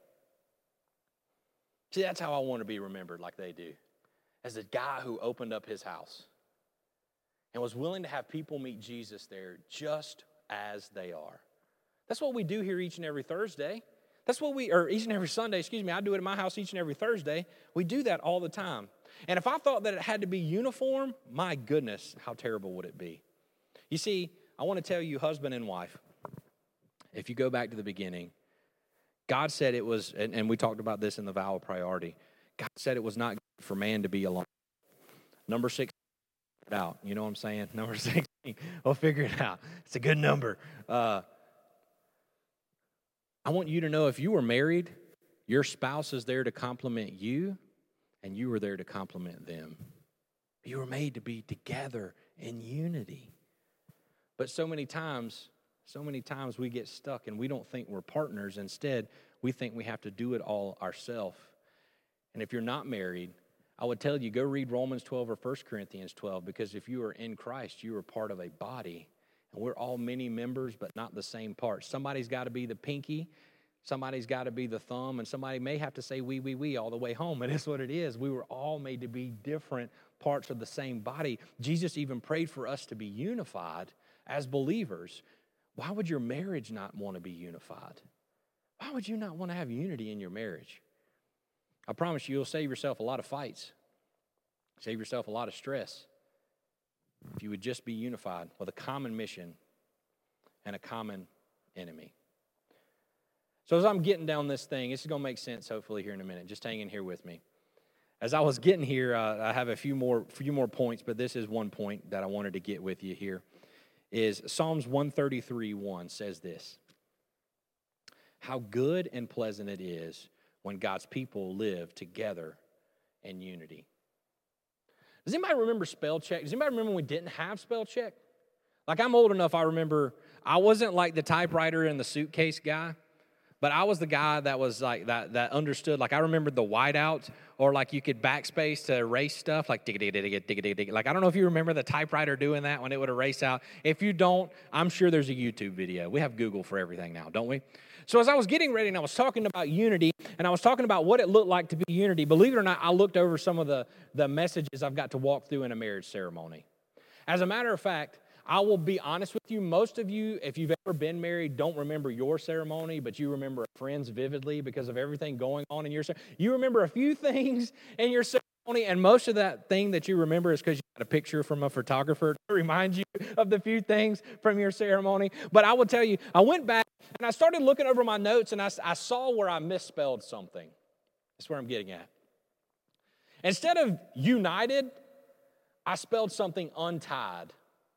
See, that's how I want to be remembered like they do. As a guy who opened up his house and was willing to have people meet Jesus there just as they are. That's what we do here each and every Thursday. That's what we, or each and every Sunday, excuse me, I do it at my house each and every Thursday. We do that all the time. And if I thought that it had to be uniform, my goodness, how terrible would it be? You see, I want to tell you, husband and wife, if you go back to the beginning, God said it was, and, and we talked about this in the vow of priority, God said it was not good for man to be alone. Number six, out. You know what I'm saying? Number sixteen. We'll figure it out. It's a good number. Uh, I want you to know if you were married, your spouse is there to compliment you, and you were there to compliment them. You were made to be together in unity. But so many times, so many times we get stuck and we don't think we're partners. Instead, we think we have to do it all ourselves. And if you're not married, I would tell you, go read Romans twelve or First Corinthians twelve, because if you are in Christ, you are part of a body. And we're all many members, but not the same parts. Somebody's got to be the pinky, somebody's got to be the thumb, and somebody may have to say we, we, we all the way home. It is what it is. We were all made to be different parts of the same body. Jesus even prayed for us to be unified as believers. Why would your marriage not want to be unified? Why would you not want to have unity in your marriage? I promise you, you'll save yourself a lot of fights, save yourself a lot of stress if you would just be unified with a common mission and a common enemy. So as I'm getting down this thing, this is going to make sense hopefully here in a minute. Just hang in here with me. as I was getting here, uh, I have a few more few more points, but this is one point that I wanted to get with you here. Is Psalms one thirty-three one says this: how good and pleasant it is when God's people live together in unity. Does anybody remember spell check? Does anybody remember when we didn't have spell check? Like, I'm old enough, I remember, I wasn't like the typewriter in the suitcase guy, but I was the guy that was like, that that understood, like I remembered the whiteout, or like you could backspace to erase stuff, like dig dig dig dig dig dig. Like, I don't know if you remember the typewriter doing that when it would erase out. If you don't, I'm sure there's a YouTube video. We have Google for everything now, don't we? So as I was getting ready and I was talking about unity, and I was talking about what it looked like to be unity, believe it or not, I looked over some of the, the messages I've got to walk through in a marriage ceremony. As a matter of fact, I will be honest with you, most of you, if you've ever been married, don't remember your ceremony, but you remember a friend's vividly because of everything going on in your ceremony. You remember a few things in your ceremony, and most of that thing that you remember is because you got a picture from a photographer to remind you of the few things from your ceremony. But I will tell you, I went back and I started looking over my notes, and I, I saw where I misspelled something. That's where I'm getting at. Instead of united, I spelled something untied.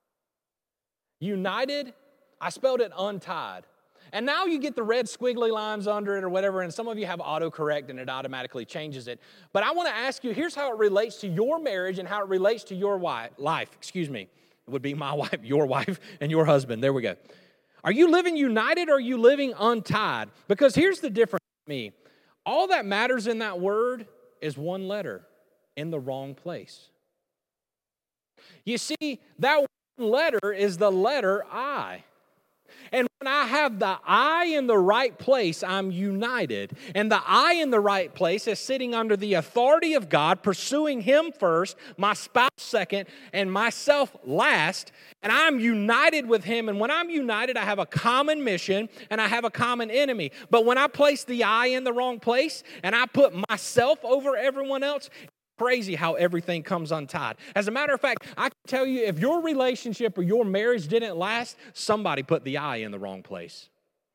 United, I spelled it untied. And now you get the red squiggly lines under it or whatever, and some of you have autocorrect and it automatically changes it. But I want to ask you, here's how it relates to your marriage and how it relates to your wife, life. Excuse me. It would be my wife, your wife, and your husband. There we go. Are you living united or are you living untied? Because here's the difference for me. All that matters in that word is one letter in the wrong place. You see, that letter is the letter I. And when I have the I in the right place, I'm united. And the I in the right place is sitting under the authority of God, pursuing Him first, my spouse second, and myself last. And I'm united with Him. And when I'm united, I have a common mission and I have a common enemy. But when I place the I in the wrong place and I put myself over everyone else, crazy how everything comes untied. As a matter of fact, I can tell you, if your relationship or your marriage didn't last, somebody put the I in the wrong place.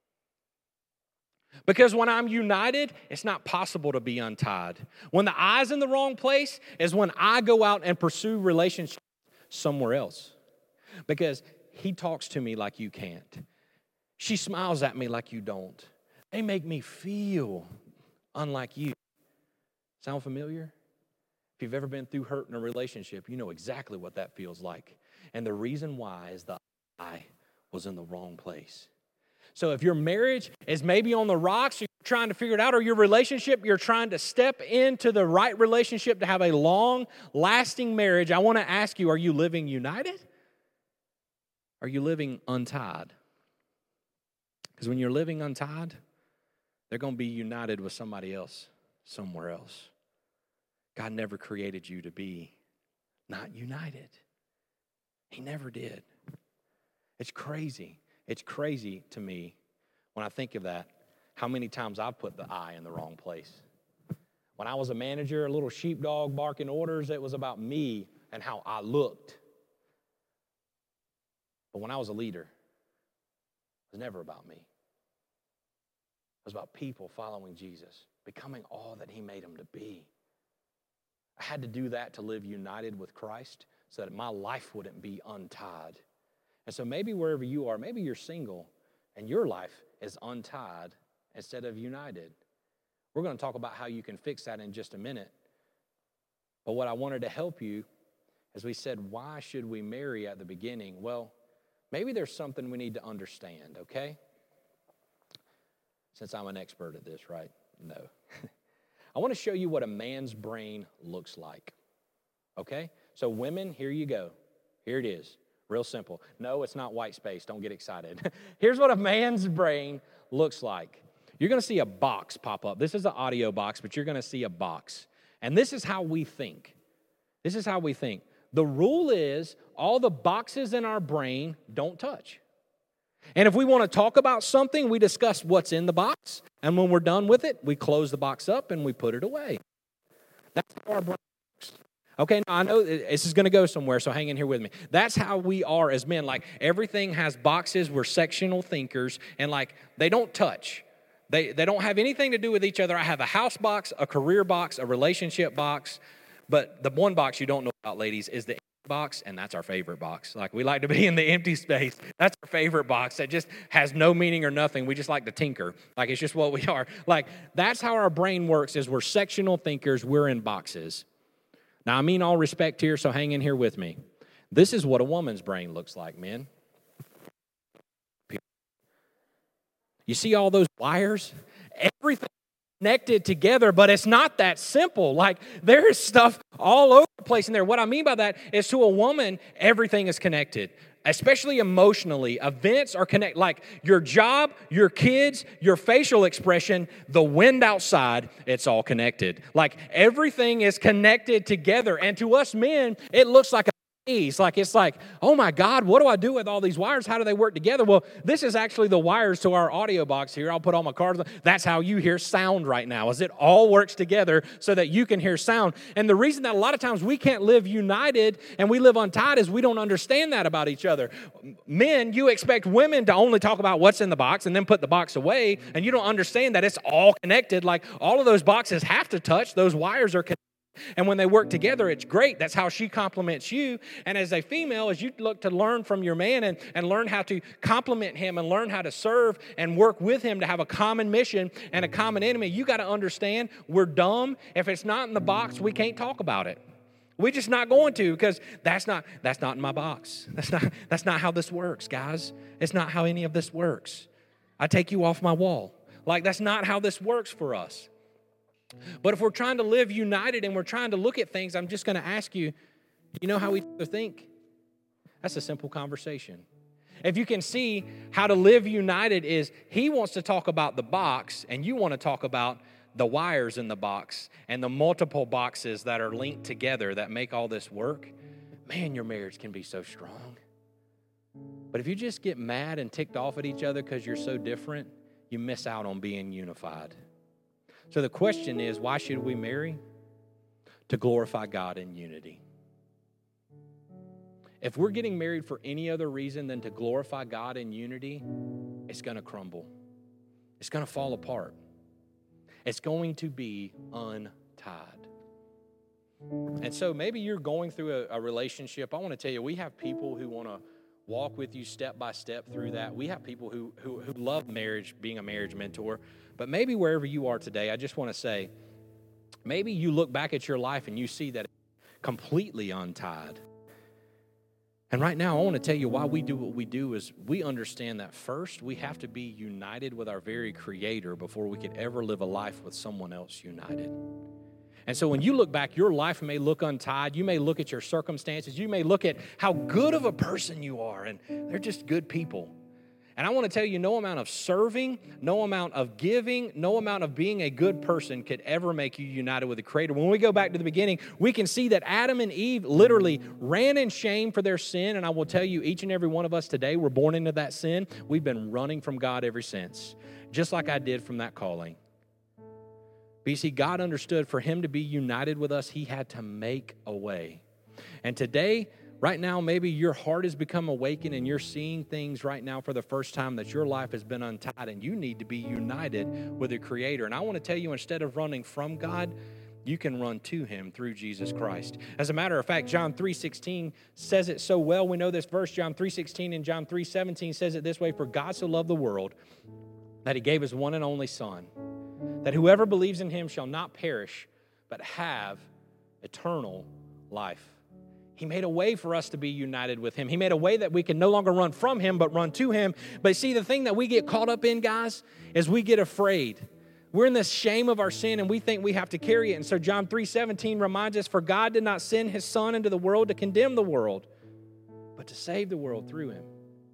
Because when I'm united, it's not possible to be untied. When the I's in the wrong place is when I go out and pursue relationships somewhere else. Because he talks to me like you can't. She smiles at me like you don't. They make me feel unlike you. Sound familiar? If you've ever been through hurt in a relationship, you know exactly what that feels like. And the reason why is the I was in the wrong place. So if your marriage is maybe on the rocks, you're trying to figure it out, or your relationship, you're trying to step into the right relationship to have a long, lasting marriage, I want to ask you, are you living united? Are you living untied? Because when you're living untied, they're going to be united with somebody else somewhere else. God never created you to be not united. He never did. It's crazy. It's crazy to me when I think of that, how many times I've put the I in the wrong place. When I was a manager, a little sheepdog barking orders, it was about me and how I looked. But when I was a leader, it was never about me. It was about people following Jesus, becoming all that He made them to be. I had to do that to live united with Christ so that my life wouldn't be untied. And so maybe wherever you are, maybe you're single and your life is untied instead of united. We're going to talk about how you can fix that in just a minute. But what I wanted to help you, as we said, why should we marry at the beginning? Well, maybe there's something we need to understand, okay? Since I'm an expert at this, right? No. I want to show you what a man's brain looks like, okay? So women, here you go. Here it is, real simple. No, it's not white space. Don't get excited. Here's what a man's brain looks like. You're going to see a box pop up. This is an audio box, but you're going to see a box. And this is how we think. This is how we think. The rule is all the boxes in our brain don't touch. And if we want to talk about something, we discuss what's in the box. And when we're done with it, we close the box up and we put it away. That's how our brain works. Okay, now I know this is going to go somewhere, so hang in here with me. That's how we are as men. Like, everything has boxes. We're sectional thinkers, and like, they don't touch. They, they don't have anything to do with each other. I have a house box, a career box, a relationship box. But the one box you don't know about, ladies, is the box, and that's our favorite box. Like, we like to be in the empty space. That's our favorite box that just has no meaning or nothing. We just like to tinker. Like, it's just what we are. Like, that's how our brain works, is we're sectional thinkers. We're in boxes. Now, I mean all respect here, so hang in here with me. This is what a woman's brain looks like, men. You see all those wires? Everything connected together, but it's not that simple. Like, there's stuff all over the place in there. What I mean by that is, to a woman, everything is connected, especially emotionally. Events are connected, like your job, your kids, your facial expression, the wind outside, it's all connected. Like, everything is connected together. And to us men, it looks like a Like, it's like, oh my God, what do I do with all these wires? How do they work together? Well, this is actually the wires to our audio box here. I'll put all my cards on. That's how you hear sound right now, is it all works together so that you can hear sound. And the reason that a lot of times we can't live united and we live untied is we don't understand that about each other. Men, you expect women to only talk about what's in the box and then put the box away, and you don't understand that it's all connected. Like, all of those boxes have to touch. Those wires are connected. And when they work together, it's great. That's how she compliments you. And as a female, as you look to learn from your man and, and learn how to compliment him and learn how to serve and work with him to have a common mission and a common enemy, you got to understand we're dumb. If it's not in the box, we can't talk about it. We're just not going to, because that's not that's not in my box. That's not that's not how this works, guys. It's not how any of this works. I take you off my wall. Like, that's not how this works for us. But if we're trying to live united and we're trying to look at things, I'm just going to ask you, you know how we think? That's a simple conversation. If you can see how to live united is, he wants to talk about the box and you want to talk about the wires in the box and the multiple boxes that are linked together that make all this work. Man, your marriage can be so strong. But if you just get mad and ticked off at each other because you're so different, you miss out on being unified. So the question is, why should we marry? To glorify God in unity. If we're getting married for any other reason than to glorify God in unity, it's going to crumble. It's going to fall apart. It's going to be untied. And so maybe you're going through a, a relationship. I want to tell you, we have people who want to walk with you step by step through that. We have people who, who, who love marriage, being a marriage mentor. But maybe wherever you are today, I just want to say, maybe you look back at your life and you see that it's completely untied. And right now, I want to tell you why we do what we do is we understand that first, we have to be united with our very Creator before we could ever live a life with someone else united. And so when you look back, your life may look untied. You may look at your circumstances. You may look at how good of a person you are, and they're just good people. And I want to tell you, no amount of serving, no amount of giving, no amount of being a good person could ever make you united with the Creator. When we go back to the beginning, we can see that Adam and Eve literally ran in shame for their sin. And I will tell you, each and every one of us today, we're born into that sin. We've been running from God ever since, just like I did from that calling. But you see, God understood for Him to be united with us, He had to make a way. And today, right now, maybe your heart has become awakened and you're seeing things right now for the first time that your life has been untied and you need to be united with the Creator. And I want to tell you, instead of running from God, you can run to Him through Jesus Christ. As a matter of fact, John three sixteen says it so well. We know this verse, John three sixteen and John three seventeen says it this way: for God so loved the world that He gave His one and only Son, that whoever believes in Him shall not perish, but have eternal life. He made a way for us to be united with Him. He made a way that we can no longer run from Him, but run to Him. But see, the thing that we get caught up in, guys, is we get afraid. We're in this shame of our sin, and we think we have to carry it. And so John three seventeen reminds us, for God did not send His Son into the world to condemn the world, but to save the world through Him.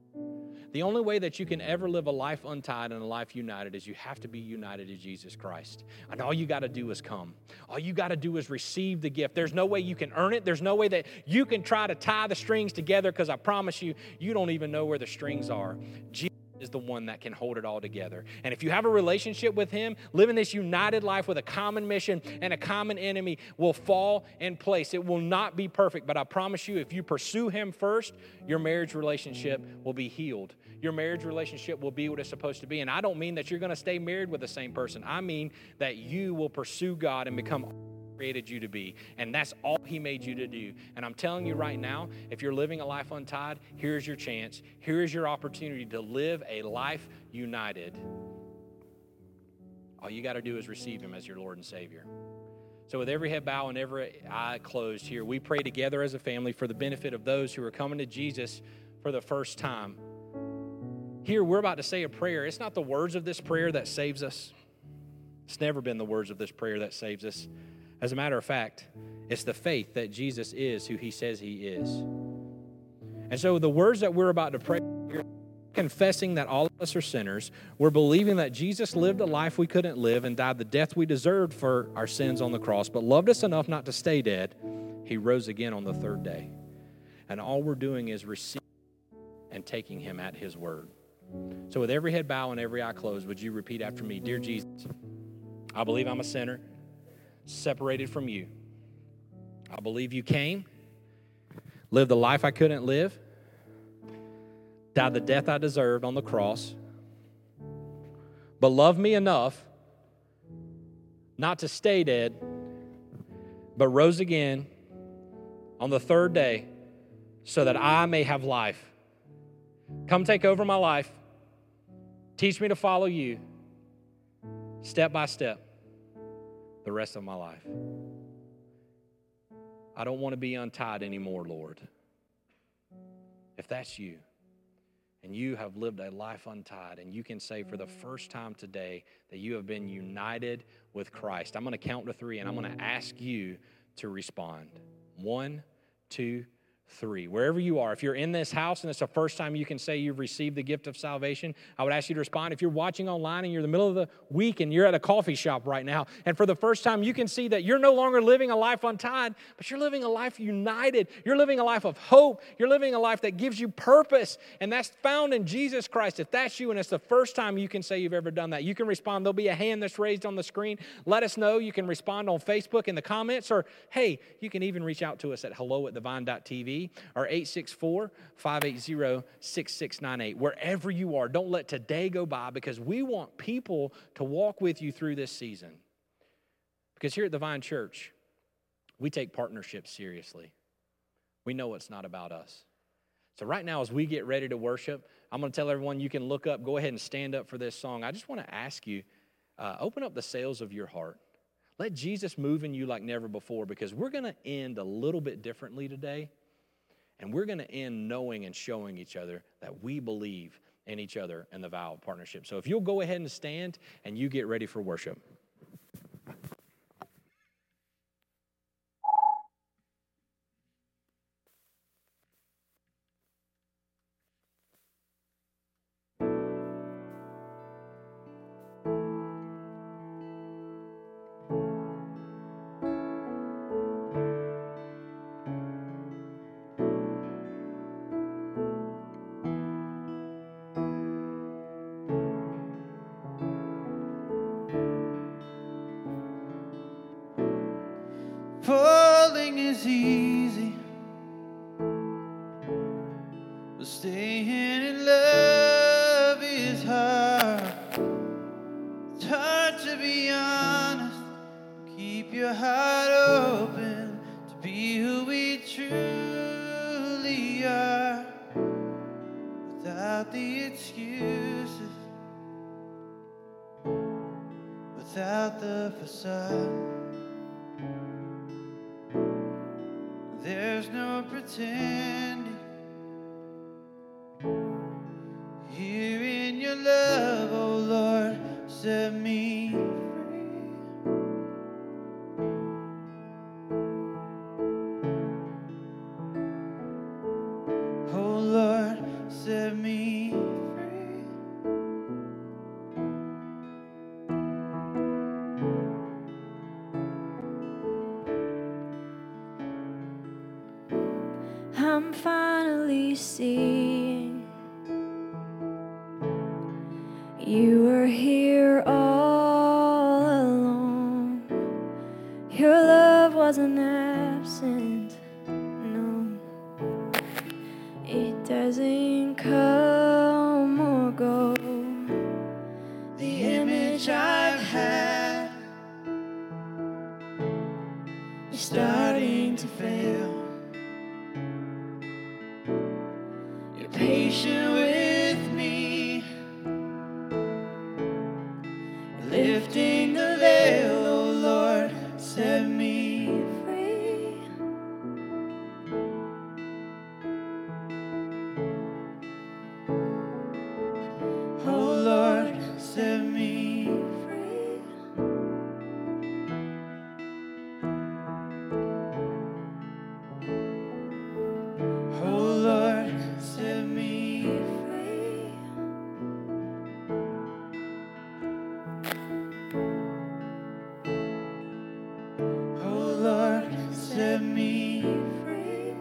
The only way that you can ever live a life untied and a life united is you have to be united to Jesus Christ. And all you got to do is come. All you got to do is receive the gift. There's no way you can earn it. There's no way that you can try to tie the strings together, because I promise you, you don't even know where the strings are. Jesus is the one that can hold it all together. And if you have a relationship with Him, living this united life with a common mission and a common enemy will fall in place. It will not be perfect, but I promise you, if you pursue Him first, your marriage relationship will be healed. your marriage relationship will be what it's supposed to be. And I don't mean that you're going to stay married with the same person. I mean that you will pursue God and become created you to be, and that's all he made you to do. And I'm telling you right now, if you're living a life untied, here's your chance. Here is your opportunity to live a life united. All you got to do is receive him as your Lord and Savior. So with every head bowed and every eye closed here, we pray together as a family for the benefit of those who are coming to Jesus for the first time. Here, we're about to say a prayer. It's not the words of this prayer that saves us. It's never been the words of this prayer that saves us. As a matter of fact, it's the faith that Jesus is who he says he is. And so the words that we're about to pray, we're confessing that all of us are sinners. We're believing that Jesus lived a life we couldn't live and died the death we deserved for our sins on the cross, but loved us enough not to stay dead. He rose again on the third day. And all we're doing is receiving and taking him at his word. So with every head bowed and every eye closed, would you repeat after me? Dear Jesus, I believe I'm a sinner, separated from you. I believe you came, lived the life I couldn't live, died the death I deserved on the cross, but loved me enough not to stay dead, but rose again on the third day so that I may have life. Come take over my life. Teach me to follow you step by step the rest of my life. I don't want to be untied anymore, Lord. If that's you, and you have lived a life untied, and you can say for the first time today that you have been united with Christ, I'm going to count to three, and I'm going to ask you to respond. One, two, three. Wherever you are, if you're in this house and it's the first time you can say you've received the gift of salvation, I would ask you to respond. If you're watching online and you're in the middle of the week and you're at a coffee shop right now, and for the first time you can see that you're no longer living a life untied, but you're living a life united. You're living a life of hope. You're living a life that gives you purpose, and that's found in Jesus Christ. If that's you and it's the first time you can say you've ever done that, you can respond. There'll be a hand that's raised on the screen. Let us know. You can respond on Facebook in the comments, or hey, you can even reach out to us at hello at divine dot t v or eight six four, five eight zero, six six nine eight. Wherever you are, don't let today go by, because we want people to walk with you through this season. Because here at Divine Church, we take partnerships seriously. We know it's not about us. So right now, as we get ready to worship, I'm going to tell everyone you can look up, go ahead and stand up for this song. I just want to ask you, uh, open up the sails of your heart. Let Jesus move in you like never before, because we're going to end a little bit differently today. And we're going to end knowing and showing each other that we believe in each other and the vow of partnership. So if you'll go ahead and stand and you get ready for worship. Falling is easy, but staying in love is hard. It's hard to be honest, keep your heart open to be who we truly are, without the excuses, without the facade. There's no pretending. Here in your love, oh Lord, set me free. Oh Lord, set me free. I'm finally seeing you were here all along. Your love wasn't absent, no. It doesn't come you're starting to fail. You're patient with me, lifting the veil, oh Lord, set me free. oh Lord, set me Free. oh Lord, set me Free. oh Lord, set me Free.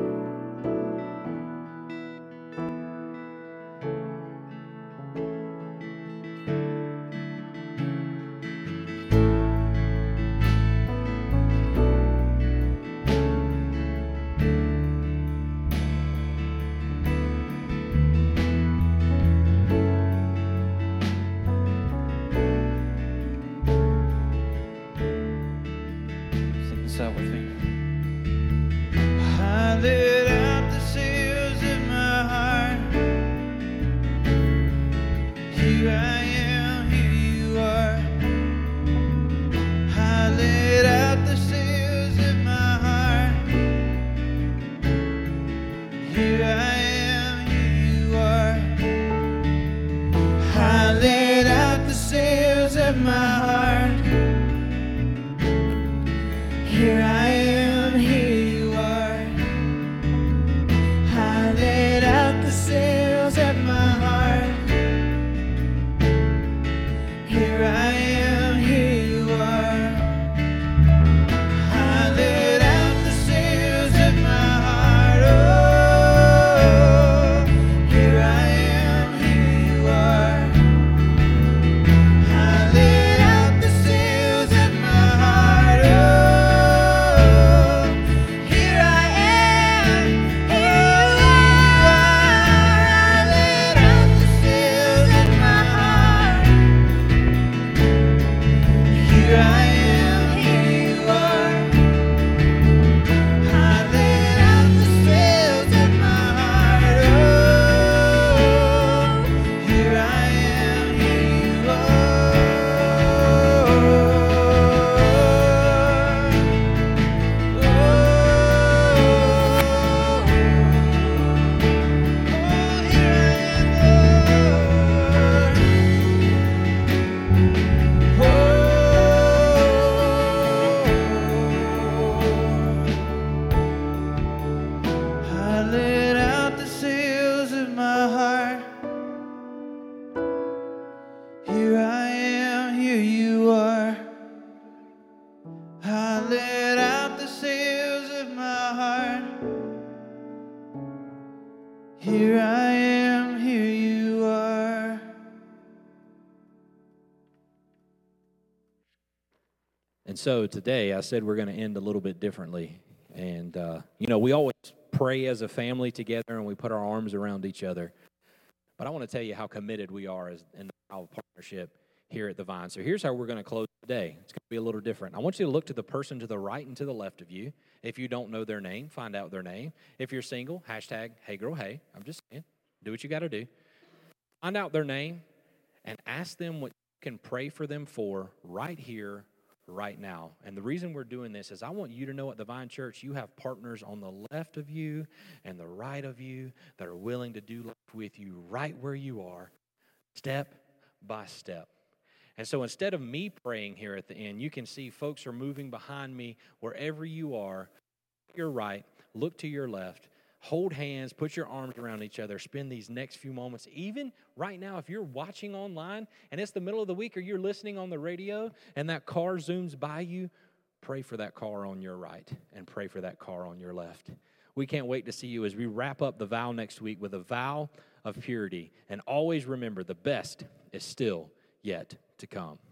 Sing this out with me. I let out the sails of my heart. Here I am, here you are. I let out the sails of my heart. Here I am, here you are. I let out the sails of my heart. Here I am, here you are. I let out the sails of my heart. Here I am, here you are. I let out the sails of my heart. Oh, here I am, here you are. I let out the sails of my heart. Oh, here I am, here you are. I let out the sails of my heart. Here I am, here you are. I let out the sails of my heart. Oh, here I am, here you I let out the sails of my heart. Here I am, here you are. I let out the sails of my heart. Here I am, here you are. And so today I said we're going to end a little bit differently. And, uh, you know, we always pray as a family together and we put our arms around each other. But I want to tell you how committed we are as, in our partnership here at the Vine. So here's how we're going to close today. It's going to be a little different. I want you to look to the person to the right and to the left of you. If you don't know their name, find out their name. If you're single, hashtag, hey girl, hey. I'm just saying, do what you got to do. Find out their name and ask them what you can pray for them for right here, right now. And the reason we're doing this is I want you to know at the Vine Church, you have partners on the left of you and the right of you that are willing to do life with you right where you are, step by step. And so instead of me praying here at the end, you can see folks are moving behind me wherever you are. To your right, look to your left, hold hands, put your arms around each other, spend these next few moments. Even right now, if you're watching online and it's the middle of the week or you're listening on the radio and that car zooms by you, pray for that car on your right and pray for that car on your left. We can't wait to see you as we wrap up the vow next week with a vow of purity. And always remember, the best is still yet to come.